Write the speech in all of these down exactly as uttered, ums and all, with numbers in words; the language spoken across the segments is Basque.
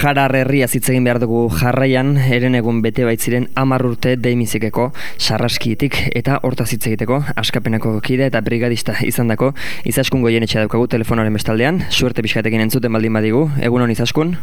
Saharar herria hitz egin behar dugu jarraian, eren egun bete baitziren hamar urte deimizikeko sarraskietik eta hortaz hitz egiteko askapenako kide eta brigadista izandako Izaskun Goienetxea daukagu telefonoaren bestaldean, suerte pixkatekin entzuten baldin badigu. Egunon Izaskun?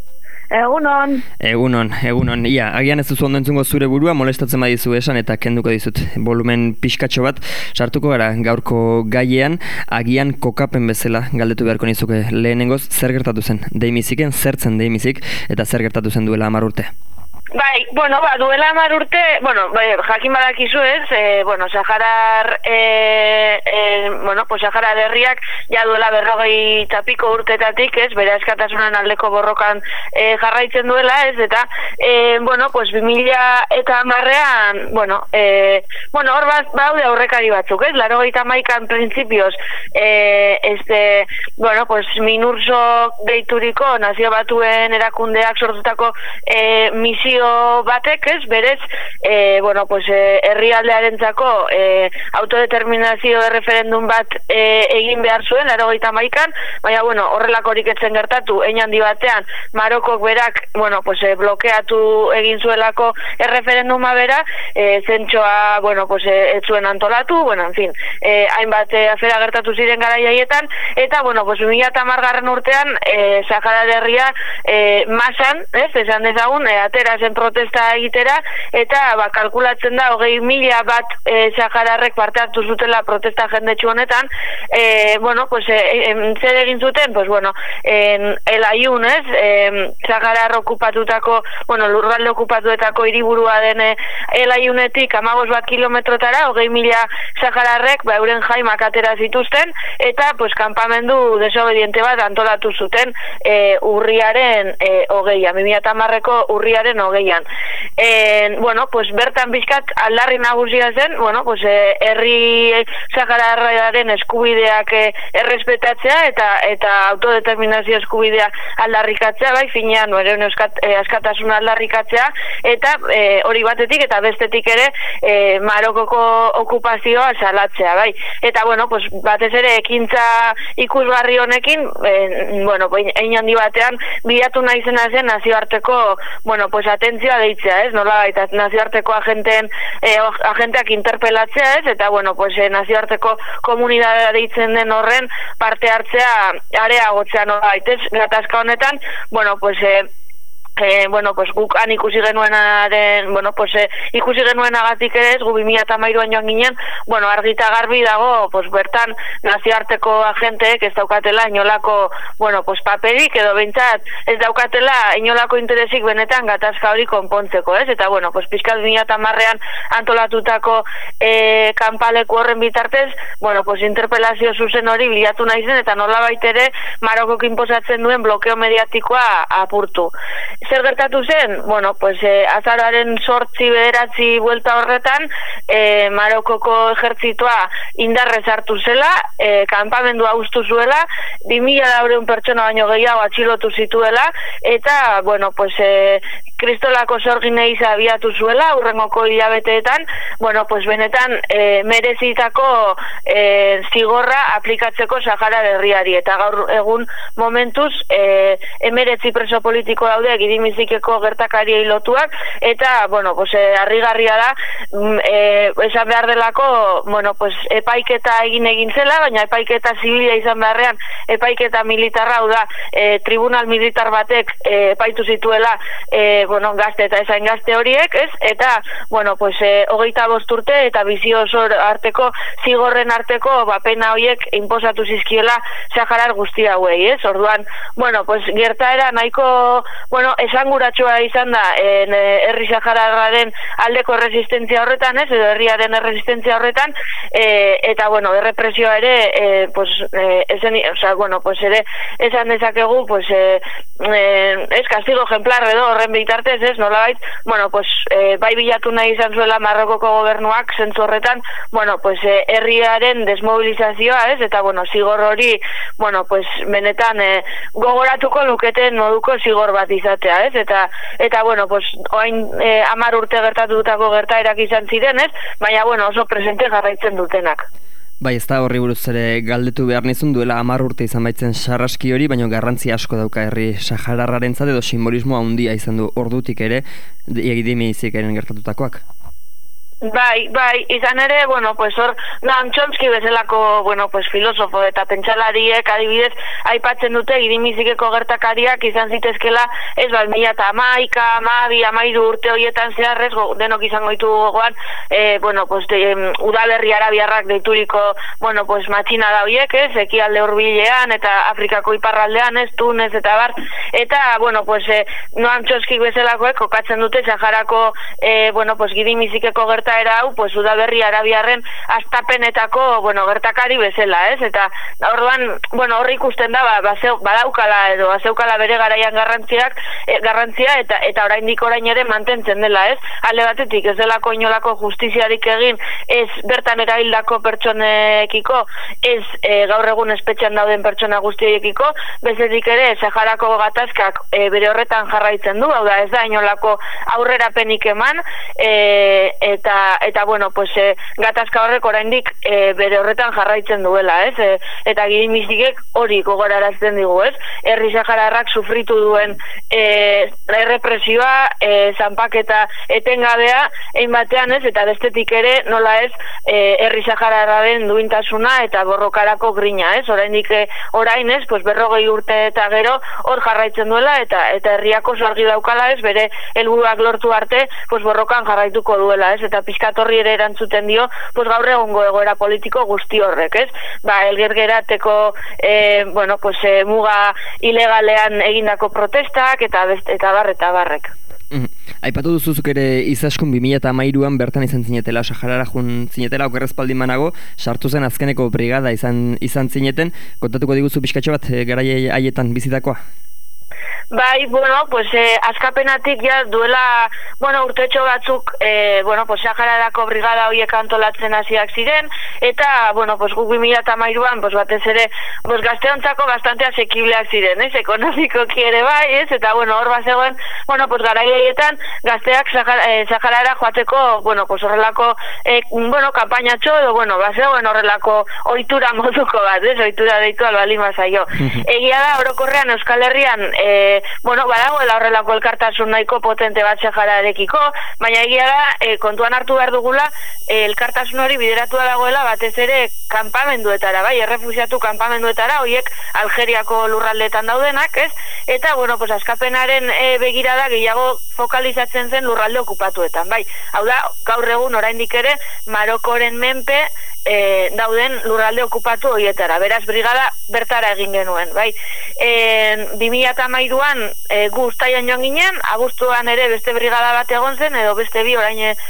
Egunon. Egunon, egunon. Ia, agian ez duzu ondo entzungo zure burua, molestatzen badizu esan eta kenduko dizut volumen pixkatxo bat. Sartuko gara gaurko gaiean, agian kokapen bezala galdetu beharko nizuke lehenengoz, zer gertatu zen deimiziken, zertzen deimizik eta zer gertatu zen duela hamar urte? Bai, bueno, ba, duela hamar urte, bueno, bai, jakin badakizu ez, e, bueno, Saharar, e, e, bueno, pues Saharar herriak ja duela berrogei tapiko urtetatik, ez, bere askatasunan aldeko borrokan e, jarraitzen duela, ez, eta, e, bueno, pues bi mila eta hamarrean, bueno, e, bueno, hor bat, baude aurrekari batzuk, ez, laurogeita hamaikan printzipioz, e, este, bueno, pues Minurso deituriko nazio batuen erakundeak sortutako e, misio batek, ez, berez, e, bueno, pues, e, herrialdearentzako e, autodeterminazio referendum bat e, egin behar zuen, laurogeita hamaikan, baina, bueno, horrelakorik etzen gertatu, hein handi batean, Marokok berak, bueno, pues, e, blokeatu egin zuelako erreferenduma bera, e, zentsoa, bueno, pues, e, ez zuen antolatu, bueno, en fin, e, hainbat e, afera gertatu ziren garaiaietan, eta, bueno, pues, bi mila eta hamargarren urtean, e, Saharar herria e, masan, ez, esan dezagun, e, atera zen protesta egitera, eta ba, kalkulatzen da hogei mila bat e, Sahararrek parte hartu zutela protesta jendetsu honetan. E, bueno, pues, e, e, zer egin zuten, pues, bueno, en, el Ayun, ez, e, Saharar okupatutako, bueno, lurralde okupatuetako hiriburua den e, el Ayunetik hamabost bat kilometrotara, hogei mila Sahararrek, ba, euren jaimak atera zituzten, eta, pues, kanpamendu desobediente bat antolatu zuten e, urriaren e, hogeian, bi mila eta hamarreko urriaren hogeian. E, bueno, pues bertan bizkat aldarri nagusia zen, bueno, pues eh, herri Sahararraren eskubideak eh, errespetatzea eta eta autodeterminazio eskubidea aldarrikatzea, bai, finean noren eh, askatasuna aldarrikatzea, eta eh, hori batetik eta bestetik ere eh, Marokoko okupazioa salatzea, bai. Eta, bueno, pues batez ere ekintza ikusgarri honekin, eh, bueno, hein handi batean bilatu nahi zena zen nazioarteko, bueno, pues atentzioa deitzea, ez, nola baita nazioarteko agenteen, eh, agenteak interpelatzea, ez, eta, bueno, pues, eh, nazioarteko komunidadea deitzen den horren parte hartzea areagotzea nola baita, ez, gatazka honetan, bueno, pues, eh, Eh, bueno, pues guk han ikusi genuenaren, bueno, pues eh, ikusi genuenagatik ere ez, gu bi mila eta hamairuan joan ginen, bueno, argita garbi dago, pues bertan nazioarteko agenteek ez daukatela inolako, bueno, pues paperik edo behintzat ez daukatela inolako interesik benetan gatazka hori konpontzeko, ez? Eta, bueno, pues pizkat bi mila eta hamarrean antolatutako eh, kanpaleku horren bitartez, bueno, pues interpelazio zuzen hori bilatu nahi zen, eta nolabait ere Marokok inposatzen duen blokeo mediatikoa apurtu. Zer gertatu zen? Bueno, pues eh, azaroaren sortzi bederatzi buelta horretan, eh, Marokoko ejertzitoa indarrez hartu zela, eh, kanpamendua uztu zuela, bi mila laurehun pertsona baino gehiago atxilotu zituela, eta, bueno, pues, eh, kristolako sorginei abiatu zuela, hurrengoko hilabeteetan, bueno, pues benetan e, merezitako e, zigorra aplikatzeko Saharar herriari, eta gaur egun momentuz e, emeretzi preso politiko daude gidimizikeko gertakariei lotuak, eta, bueno, pues, e, harrigarria da, e, esan behar delako, bueno, pues, epaiketa egin egin zela, baina epaiketa zibila izan beharrean, epaiketa militarra, hau da, e, tribunal militar batek e, epaitu zituela, e, bueno, gazte eta esain gazte horiek, ez? Eta, bueno, pues, eh, hogeita bost urte eta bizio oso arteko, zigorren arteko, ba, pena horiek inposatu zizkiela Saharar guzti hauei, ez? Orduan, bueno, pues, gertaera nahiko, bueno, esanguratsua izan da, en, eh, herri Sahararraren aldeko resistentzia horretan, ez? Edo herriaren resistentzia horretan, eh, eta, bueno, errepresioa ere, eh, pues, eh, esen, o sea, bueno, pues, ere, esan dezakegu, pues, eh, eh, ez castigo ejemplar edo horren bitartez, ez, nolabait, bueno, pues, eh, bai bilatu nahi izan zuela Marokoko gobernuak zentzu horretan, bueno, pues, eh, herriaren desmobilizazioa, ez, eta, bueno, zigor hori, bueno, pues, benetan eh, gogoratuko luketen moduko zigor bat izatea, ez, eta, eta, bueno, pues, oain eh, hamar urte gertatutako gertaerak izan ziren, ez, baina, bueno, oso presente jarraitzen dutenak. Bai, ez da horri buruz ere galdetu behar nizun, duela hamar urte izan baitzen sarraski hori, baina garrantzi asko dauka herri sahararrarentzat edo simbolismo handia izan du ordutik ere, egidimizik eren gertatutakoak. Bai, bai, izan ere, bueno, pues hor, Noam Chomsky bezalako, bueno, pues filosofo eta pentsalariek adibidez aipatzen dute idimizikeko gertakariak izan zitezkela, ez bat, mila eta hamaika, hamabi, hamairu urte horietan zeharrez, denok izango ditu gogoan, e, bueno, pues de, udaberri arabiarrak deituriko, bueno, pues matxina da horiek, ez, ekialde hurbilean eta Afrikako iparraldean, ez, Tunez eta bar, eta, bueno, pues e, Noam Chomsky bezalakoek kokatzen dute Saharako, e, bueno, pues idimizikeko gerta era hau, pues udaberri arabiarren astapenetako, bueno, gertakari bezala, ez? Eta orduan, bueno, horri ikusten da, ba, baseu, badaukala edo bazeukala bere garaian garrantziak, e, garrantzia eta eta oraindik orain ere mantentzen dela, ez? Alde batetik ez delako inolako justiziarik egin, ez bertan erahildako pertsonekiko, ez e, gaur egun espetxean dauden pertsona guztiekiko, bezetik ere Saharako gatazkak e, bere horretan jarraitzen du, hau da, ez da inolako aurrerapenik eman, e, eta eta bueno, pues e, gatazka horrek oraindik e, bere horretan jarraitzen duela, ez? E, eta gidimizikek hori gogorarazten digu, ez? Herri sahararrak sufritu duen e, errepresioa, e, zanpaketa etengabea, ein batean, ez? Eta bestetik ere, nola ez, e, herri sahararraren duintasuna eta borrokarako grina, ez? Oraindik e, orain, ez? Pues berrogei urte eta gero hor jarraitzen duela eta eta herriak oso argi daukala, ez? Bere helburuak lortu arte, pues borrokan jarraituko duela, ez? Eta pizkatorri ere erantzuten dio, pues gaur egungo egoera politiko guzti horrek, ez? Ba, elgergerateko e, bueno, pues, e, muga ilegalean egindako protestak eta best, eta bar eta barrek. Mm. Aipatu duzuzuk ere izaskun bi mila hamairuan bertan izan zinetela, Saharara jun zinetela, okerrezpaldin manago, sartu zen azkeneko brigada izan izan zineten, kontatuko diguzu pixkatxo bat e, garai haietan bizitakoa? Bai, bueno, pues eh, askapenatik ja duela, bueno, urtetxo batzuk, eh, bueno, pues Sahararako brigada horiek antolatzen hasiak ziren, eta, bueno, pues guk bi mila hamairuan, pues batez ere, pues gazteontzako bastante asekibleak ziren, ez, ekonomikoki ere bai, ez, eta, bueno, hor bazegoen, bueno, pues garaietan gazteak Saharara joateko, bueno, pues horrelako, eh, bueno, kampainatxo, edo, bueno, bazegoen horrelako ohitura moduko bat, ez, ohitura deitu albali mazaio. Egia da, orokorrean Euskal Herrian, E, bueno, badagoela horrelako elkartasun nahiko potente bat Sahararekiko, baina egia da, e, kontuan hartu behar dugula, e, elkartasun hori bideratua dagoela batez ere kanpamenduetara, bai, errefusiatu kanpamenduetara, horiek Algeriako lurraldeetan daudenak, ez? Eta, bueno, pues askapenaren e, begirada gehiago fokalizatzen zen lurralde okupatuetan, bai. Hau da, gaur egun oraindik ere Marokoren menpe E, dauden lurralde okupatu horietara. Beraz, brigada bertara egin genuen, bai. E, bi mila hamairuan e, gu uztaian joan ginen, abuztuan ere beste brigada bat egon zen, edo beste bi orain e,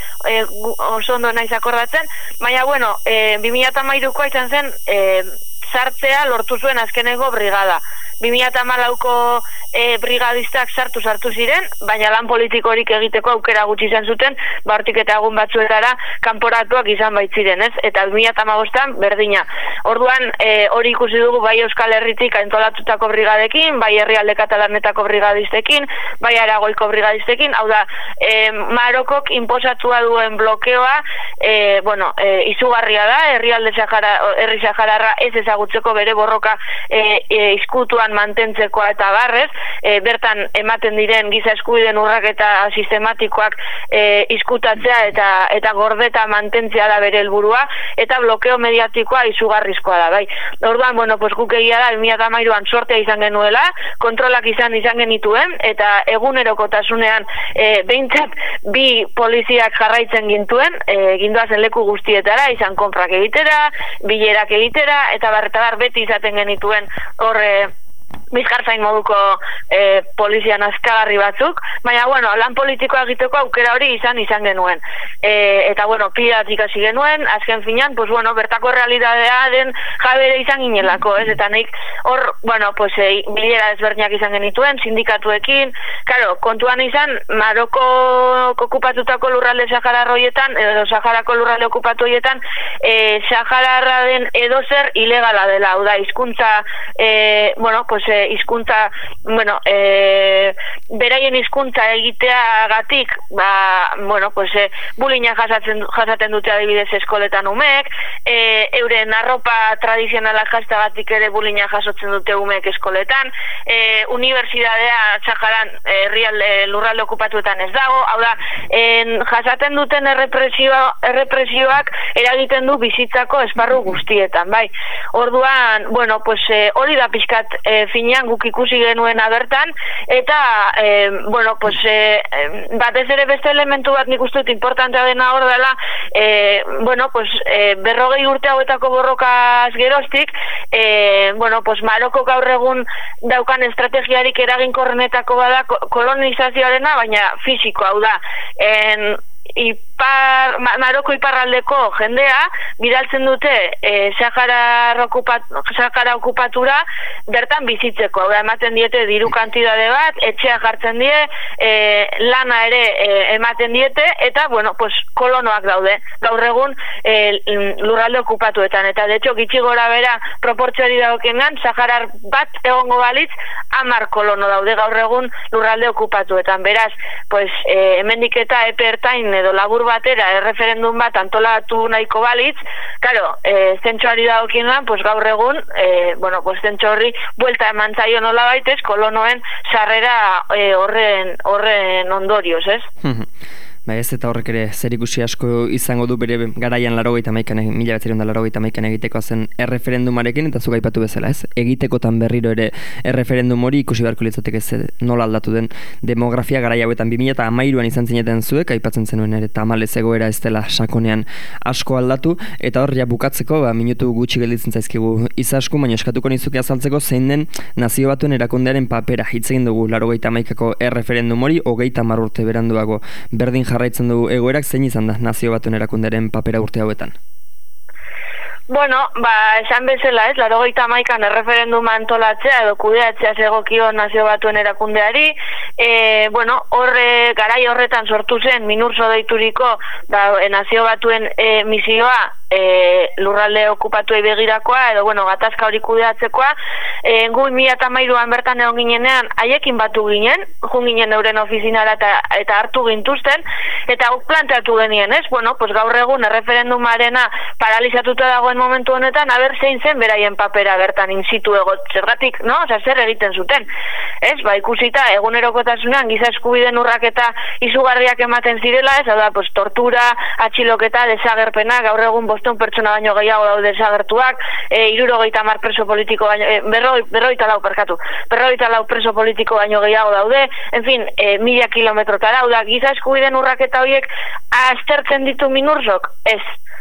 oso ondo naiz akordatzen, baina, bueno, e, bi mila hamairukoa izan zen e, sartzea lortu zuen azkeneko brigada. bi mila hamalauko e, brigadistak sartu sartu ziren, baina lan politikorik egiteko aukera gutxi izan zuten, ba hortik eta egun batzuetara kanporatuak izan baitziren, ez? Eta bi mila hamabostan berdina. Orduan e, hori ikusi dugu bai Euskal Herritik antolatutako brigadekin, bai herrialde katalanetako brigadistekin, bai Aragoiko brigadistekin, hau da, e, Marokok inposatua duen blokeoa, e, bueno, e, izugarria da, herrialde Sahara, herri Sahararra ez ezagutzeko bere borroka e, e, izkutuan mantentzekoa eta barrez, e, bertan ematen diren giza eskubideen urraketa sistematikoak e, izkutatzea eta eta gordeta mantentzea da bere helburua, eta blokeo mediatikoa izugarrizkoa da, bai. Orduan, bueno, pues guk egia da, bi mila hamairuan sortea izan genuela, kontrolak izan izan genituen, eta egunerokotasunean e, behintzat bi poliziak jarraitzen gintuen, e, gindoazen leku guztietara, izan konprak egitera, bilerak egitera, eta barretabar beti izaten genituen horre bizkartzain moduko e, polizia nazkagarri batzuk, baina, bueno, lan politikoa egiteko aukera hori izan izan genuen. E, eta, bueno, pilat ikasi genuen, azken finan, pues, bueno, bertako realitatea den jabere izan ginelako, ez? Eta nik hor, bueno, pues, e, bilera ezberdinak izan genituen, sindikatuekin, claro, kontuan izan, Maroko okupatutako lurralde Sahararroietan, edo Saharako lurralde okupatu horietan, e, Sahararra den edozer ilegala dela, hau da, hizkuntza, e, bueno, pues, e, hizkuntza, bueno, e, beraien hizkuntza egiteagatik, ba, bueno, pues, e, bullyinga jasatzen, jasaten dute adibidez eskoletan umeek, e, euren arropa tradizionalak jastagatik ere bullyinga jasotzen dute umeek eskoletan, e, unibertsitatea Saharan herrialde lurralde okupatuetan ez dago, hau da, en, jasaten duten errepresioa, errepresioak eragiten du bizitzako esparru guztietan, bai. Orduan, bueno, pues e, hori da pixkat e, finean guk ikusi genuena bertan, eta, e, bueno, pues e, batez ere beste elementu bat nik uste dut importantea dena hor dela, e, bueno, pues e, berrogei urte hauetako borrokaz geroztik, e, bueno, pues Maroko gaur egun daukan estrategiarik eraginkorrenetako bada kolonizazioarena, baina fisiko, hau da, en, ipar, Maroko iparraldeko jendea bidaltzen dute e, Sahara, okupat, Sahara okupatura bertan bizitzeko, hau da, ematen diete diru kantidade bat, etxea jartzen die, e, lana ere e, ematen diete, eta, bueno, pues, kolonoak daude, gaur egun e, lurralde okupatuetan, eta de hecho, gitxi gora bera proportzioari dagokenan, Saharar bat egongo balitz, hamar kolono daude gaur egun lurralde okupatuetan, beraz, pues, e, hemendik eta epe ertain edo labur batera erreferendum bat antolatu nahiko balitz, claro, e, zentsoari dagokienan, pues gaur egun, e, bueno, pues zentso horri buelta eman zaio nola baitez, kolonoen sarrera e, horren, horren ondorioz, ez? Ba ez, eta horrek ere zerikusi asko izango du bere garaian larogeita hamaikan, mila betzerion da larogeita hamaikan egiteko zen erreferendumarekin, eta zuk aipatu bezala, ez? Egitekotan berriro ere erreferendum hori ikusi beharko litzateke ez nola aldatu den demografia garai hauetan bi mila hamairuan izan zineten zuek, aipatzen zenuen ere tamalez egoera ez dela sakonean asko aldatu, eta hor ja bukatzeko, ba, minutu gutxi gelditzen zaizkigu izasku, baina eskatuko nizuke azaltzeko zein den Nazio Batuen erakundearen papera hitz egin dugu larogeita hamaikako erreferendum hori, hogeita hamar urte beranduago berdin jarraitzen du egoerak, zein izan da Nazio Batuen erakunderen papera urte hauetan? Bueno, ba, esan bezala ez, larogeita hamaikan erreferenduma antolatzea edo kudeatzea zegokio Nazio Batuen erakundeari, e, bueno, horre, garai horretan sortu zen Minurso deituriko ba, Nazio Batuen e, misioa e, lurralde okupatuei begirakoa, edo, bueno, gatazka hori kudeatzekoa, e, gu mila hamairuan bertan egon ginenean, haiekin batu ginen, jun ginen euren ofizinara eta, eta hartu gintuzten, eta guk planteatu genien, ez? Bueno, pues gaur egun erreferendumarena paralizatuta dagoen momentu honetan, haber zein zen beraien papera bertan in situ egot, zergatik, no? Osa, zer egiten zuten, ez? Ba, ikusita, egunerokotasunean giza eskubideen urraketa izugarriak ematen zirela, ez? Hau da, pues, tortura, atxiloketa, desagerpena, gaur egun bostehun pertsona baino gehiago daude desagertuak, e, hirurogeita hamar preso politiko baino, e, berroi, berroita lau, perkatu, berroita lau preso politiko baino gehiago daude, en fin, e, mila kilometrotara, hau da, giza eskubideen urraketa horiek aztertzen ditu Minursok, ez.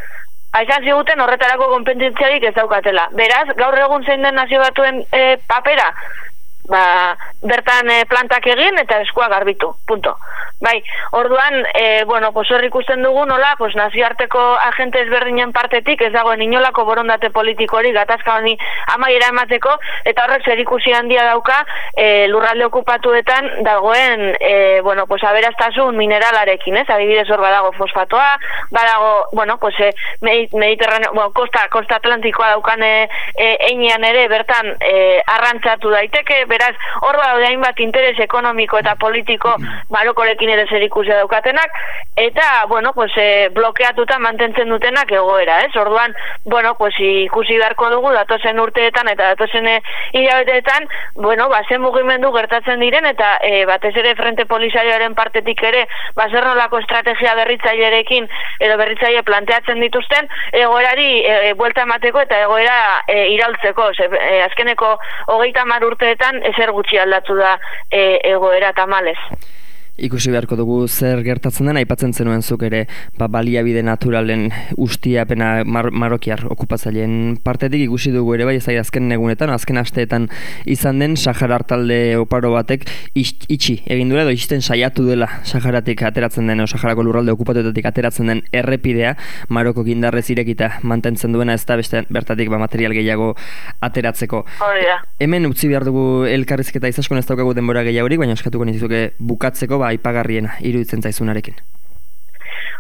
Aizan ziguten horretarako konpetentziarik ez daukatela. Beraz, gaur egun zein den Nazio Batuen e, papera, ba, bertan e, plantak egin eta eskua garbitu, punto. Bai, orduan, e, bueno, pues hor ikusten dugu nola, pues nazioarteko agente ezberdinen partetik ez dagoen inolako borondate politikori gatazka honi amaiera emateko, eta horrek zerikusi handia dauka e, lurralde okupatuetan dagoen, e, bueno, pues aberaztasun mineralarekin, ez? Adibidez hor badago fosfatoa, badago, bueno, pues e, mediterraneo, bueno, kosta, kosta atlantikoa daukan e, e, einean ere bertan e, arrantzatu daiteke, beraz, hor badaude hainbat interes ekonomiko eta politiko Marokorekin ere zerikusia daukatenak, eta, bueno, pues, e, blokeatuta mantentzen dutenak egoera, ez? Orduan, bueno, pues, ikusi beharko dugu datozen urteetan eta datozen e, hilabeteetan, bueno, ba, zen mugimendu gertatzen diren, eta e, batez ere Frente Polisarioaren partetik ere, ba, zer nolako estrategia berritzailerekin, edo berritzaile planteatzen dituzten, egoerari e, buelta emateko eta egoera e, iraultzeko, ze, e, azkeneko hogeita hamar urteetan ezer gutxi aldatu da e, egoera tamalez. Ikusi beharko dugu zer gertatzen den, aipatzen zenuen zuk ere ba, baliabide naturalen ustiapena mar marokiar okupatzaileen partetik ikusi dugu ere bai ez azken egunetan, azken asteetan izan den Saharar talde oparo batek itxi egin duela edo ixten saiatu dela Saharatik ateratzen den, o Saharako lurralde okupatuetatik ateratzen den errepidea Maroko indarrez irekita mantentzen duena, ez da beste bertatik ba, material gehiago ateratzeko. Horria. Hemen utzi behar dugu elkarrizketa izaskon ez daukagu denbora gehiagorik, baina eskatuko nizuke bukatzeko ba, aipagarriena iruditzen zaizunarekin.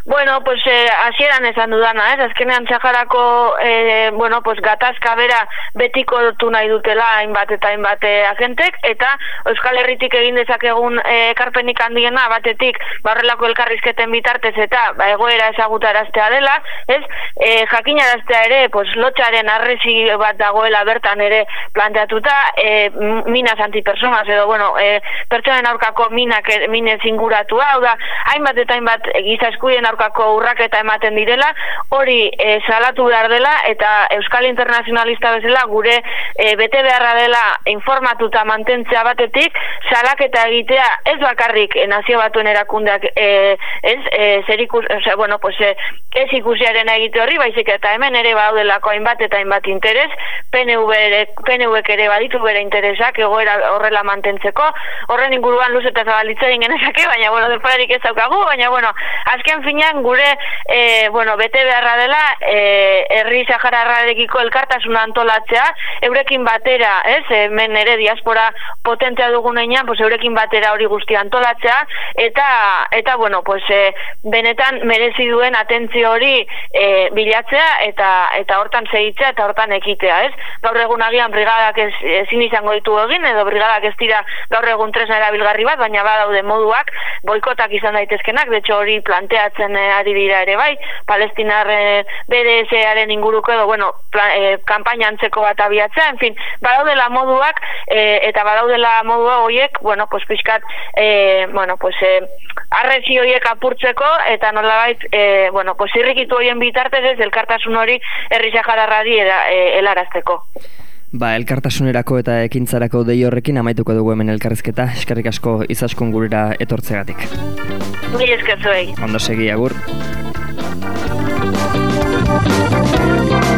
Bueno, pues eh, hasieran esan dudana, ez? Azkenean Saharako eh, bueno, pues gatazka bera betiko dutu nahi dutela hainbat eta hainbat eh, agentek, eta Euskal Herritik egin dezakegun eh, ekarpenik handiena batetik barrelako elkarrizketen bitartez eta ba, egoera ezagutaraztea dela, ez? Eh, jakinaraztea ere, pues lotxaren arresi bat dagoela bertan ere planteatuta, eh, minas antipersonas edo, bueno, eh, pertsonen aurkako minak, minez inguratua, hau da, hainbat eta hainbat giza eskubideen aurkako urraketa ematen direla, hori e, salatu behar dela, eta Euskal Internazionalista bezala gure e, bete beharra dela informatuta mantentzea batetik, salaketa egitea ez bakarrik e, nazio batuen erakundeak e, ez, e, zer ikus, o bueno, pues, e, ez ikusiaren egite horri, baizik eta hemen ere baudelako hainbat eta hainbat interes, P N V-ek ere baditu bere interesak egoera horrela mantentzeko, horren inguruan luz eta zabalitzaren genezake, baina, bueno, denporarik ez daukagu, baina, bueno, azken finean gure e, bueno, bete beharra dela e, herri sahararrarekiko elkartasuna antolatzea, eurekin batera, ez, hemen ere diaspora potentea dugunean, pues eurekin batera hori guztia antolatzea, eta, eta bueno, pues e, benetan merezi duen atentzio hori e, bilatzea, eta eta hortan segitzea, eta hortan ekitea, ez? Gaur egun agian brigadak ez, ezin izango ditu egin, edo brigadak ez dira gaur egun tresna erabilgarri bat, baina badaude moduak, boikotak izan daitezkenak, de hecho hori planteatzen eh, ari dira ere bai, Palestinar eh, B D S-aren inguruko edo, bueno, plan, eh, kanpaina antzeko bat abiatzea, en fin, badaudela moduak, eh, eta badaudela modua horiek, bueno, pues pixkat, eh, bueno, pues, eh, arrezi horiek apurtzeko, eta nolabait, eh, bueno, pues irrikitu horien bitartez ez, elkartasun hori herri sahararrari eh, helarazteko. Ba, elkartasunerako eta ekintzarako dei horrekin amaituko dugu hemen elkarrizketa. Eskerrik asko Izaskun gurera etortzegatik. Mila esker zuei. Ondo segi, agur.